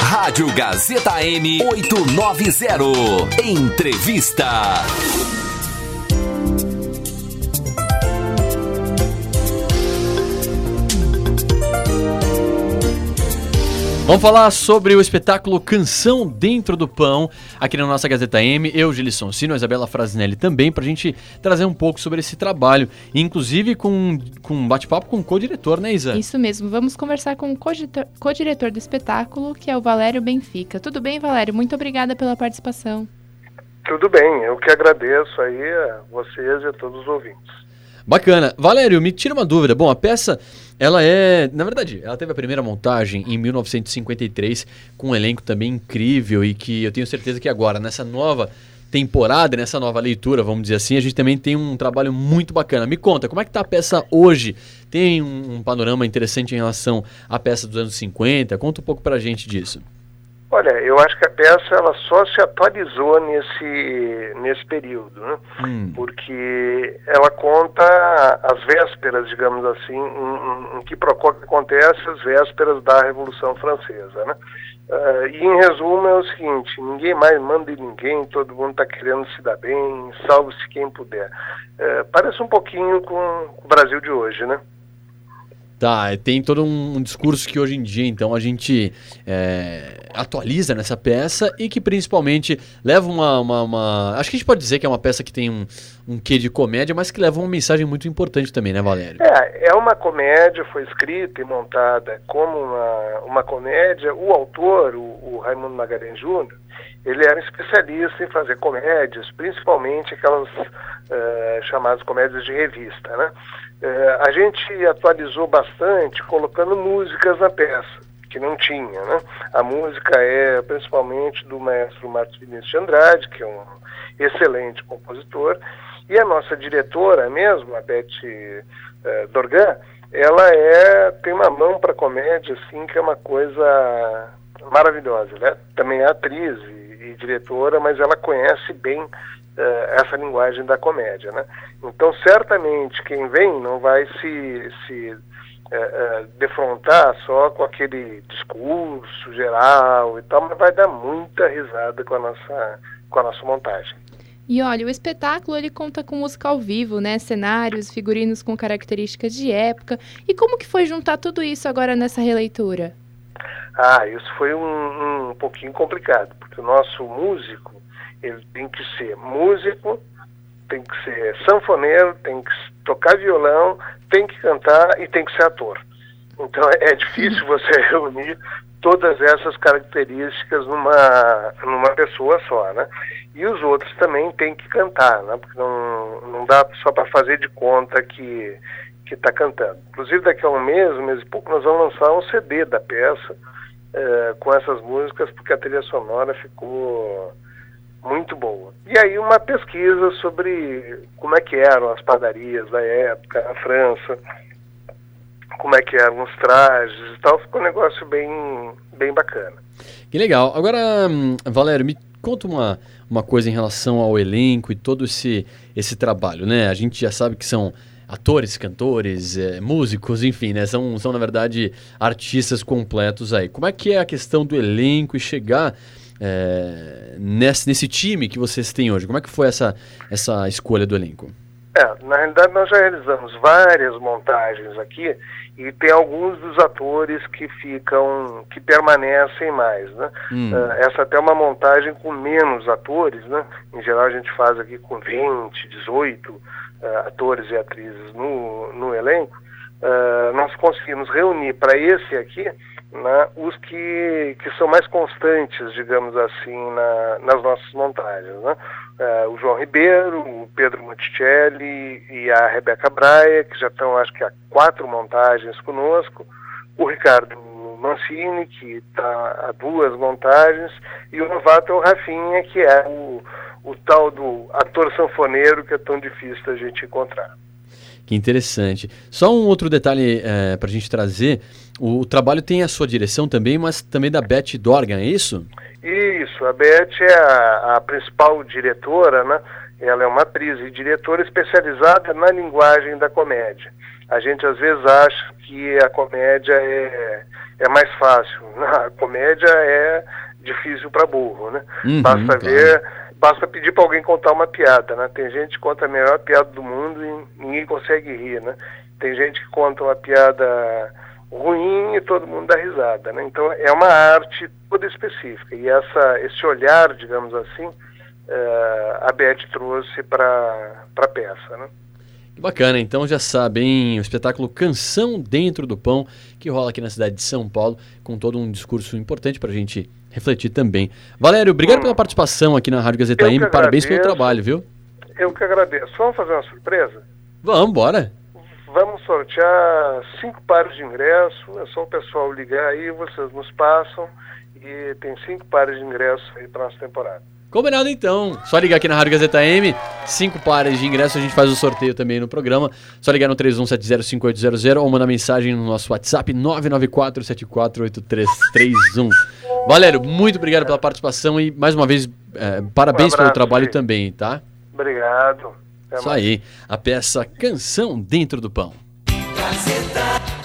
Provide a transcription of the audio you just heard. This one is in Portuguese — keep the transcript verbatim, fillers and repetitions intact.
Rádio Gazeta M oitocentos e noventa. Entrevista. Vamos falar sobre o espetáculo Canção Dentro do Pão, aqui na nossa Gazeta M. Eu, Gilisson Sino, a Isabela Frasinelli também, pra gente trazer um pouco sobre esse trabalho. Inclusive com, com um bate-papo com o co-diretor, né, Isa? Isso mesmo, vamos conversar com o co-diretor, co-diretor do espetáculo, que é o Valério Benfica. Tudo bem, Valério? Muito obrigada pela participação. Tudo bem, eu que agradeço aí a vocês e a todos os ouvintes. Bacana. Valério, me tira uma dúvida. Bom, a peça, ela é... Na verdade, ela teve a primeira montagem em mil novecentos e cinquenta e três, com um elenco também incrível e que eu tenho certeza que agora, nessa nova temporada, nessa nova leitura, vamos dizer assim, a gente também tem um trabalho muito bacana. Me conta, como é que tá a peça hoje? Tem um, um panorama interessante em relação à peça dos anos cinquenta? Conta um pouco pra gente disso. Olha, eu acho que a peça ela só se atualizou nesse, nesse período, né? Hum. Porque ela conta as vésperas, digamos assim, em, em que acontece as vésperas da Revolução Francesa, né? Uh, e em resumo é o seguinte: ninguém mais manda em ninguém, todo mundo está querendo se dar bem, salve-se quem puder. Uh, parece um pouquinho com o Brasil de hoje, né? Tá, tem todo um, um discurso que hoje em dia, então, a gente é, atualiza nessa peça e que principalmente leva uma, uma, uma... Acho que a gente pode dizer que é uma peça que tem um, um quê de comédia, mas que leva uma mensagem muito importante também, né, Valério? É, é uma comédia, foi escrita e montada como uma, uma comédia. O autor, o, o Raimundo Magalhães Júnior, ele era especialista em fazer comédias, principalmente aquelas uh, chamadas comédias de revista, né? Uh, a gente atualizou bastante colocando músicas na peça, que não tinha, né? A música é principalmente do maestro Marcos Vinícius de Andrade, que é um excelente compositor, e a nossa diretora mesmo, a Beth uh, Dorgan, ela é, tem uma mão para comédia, assim, que é uma coisa maravilhosa, né? Também é atriz e, e diretora, mas ela conhece bem Uh, essa linguagem da comédia, né? Então, certamente, quem vem não vai se, se uh, uh, defrontar só com aquele discurso geral e tal, mas vai dar muita risada com a nossa, com a nossa montagem. E olha, o espetáculo ele conta com música ao vivo, né? Cenários, figurinos com características de época. E como que foi juntar tudo isso agora nessa releitura? Ah, isso foi um, um pouquinho complicado, porque o nosso músico ele tem que ser músico, tem que ser sanfoneiro, tem que tocar violão, tem que cantar e tem que ser ator. Então é difícil você reunir todas essas características numa, numa pessoa só, né? E os outros também têm que cantar, né? Porque não, não dá só para fazer de conta que que está cantando. Inclusive daqui a um mês, um mês e pouco, nós vamos lançar um C D da peça uh, com essas músicas, porque a trilha sonora ficou muito boa. E aí uma pesquisa sobre como é que eram as padarias da época, na França, como é que eram os trajes e tal, ficou um negócio bem, bem bacana. Que legal. Agora, Valério, me conta uma, uma coisa em relação ao elenco e todo esse, esse trabalho, né? A gente já sabe que são atores, cantores, é, músicos, enfim, né? São, são, na verdade, artistas completos aí. Como é que é a questão do elenco e chegar É, nesse, nesse time que vocês têm hoje? Como é que foi essa, essa escolha do elenco? É, na realidade nós já realizamos várias montagens aqui e tem alguns dos atores que ficam, que permanecem mais, né? Hum. Uh, essa até é uma montagem com menos atores, né? Em geral a gente faz aqui com vinte, dezoito uh, atores e atrizes no, no elenco. Uh, nós conseguimos reunir para esse aqui, né, os que, que são mais constantes, digamos assim, na, nas nossas montagens, né? Uh, o João Ribeiro, o Pedro Monticelli e a Rebeca Braia, que já estão, acho que há quatro montagens conosco, o Ricardo Mancini, que está há duas montagens, e o novato é o Rafinha, que é o, o tal do ator sanfoneiro que é tão difícil da gente encontrar. Que interessante. Só um outro detalhe é, para a gente trazer, o, o trabalho tem a sua direção também, mas também da Beth Dorgan, é isso? Isso, a Beth é a, a principal diretora, né? Ela é uma atriz e diretora especializada na linguagem da comédia. A gente às vezes acha que a comédia é, é mais fácil. A comédia é difícil para burro, né? Uhum, basta claro. ver, basta pedir para alguém contar uma piada, né? Tem gente que conta a melhor piada do mundo e ninguém consegue rir, né? Tem gente que conta uma piada ruim e todo mundo dá risada, né? Então é uma arte toda específica. E essa, esse olhar, digamos assim, uh, a Beth trouxe para a peça, né? Que bacana, então já sabem, o espetáculo Canção Dentro do Pão, que rola aqui na cidade de São Paulo, com todo um discurso importante para a gente refletir também. Valério, obrigado hum. pela participação aqui na Rádio Gazeta M, parabéns pelo trabalho, viu? Eu que agradeço. Vamos fazer uma surpresa? Vamos, bora! Vamos sortear cinco pares de ingresso, é só o pessoal ligar aí, vocês nos passam, e tem cinco pares de ingresso aí para nossa temporada. Combinado então, só ligar aqui na Rádio Gazeta M, cinco pares de ingressos, a gente faz o sorteio também no programa, só ligar no três um sete zero cinco oito zero zero ou mandar mensagem no nosso WhatsApp nove nove quatro sete quatro oito três três um. Valério, muito obrigado pela participação e mais uma vez, é, parabéns um abraço, pelo trabalho filho. Também, tá? Obrigado. Até Isso mais. Aí, a peça Canção Dentro do Pão. Gazeta.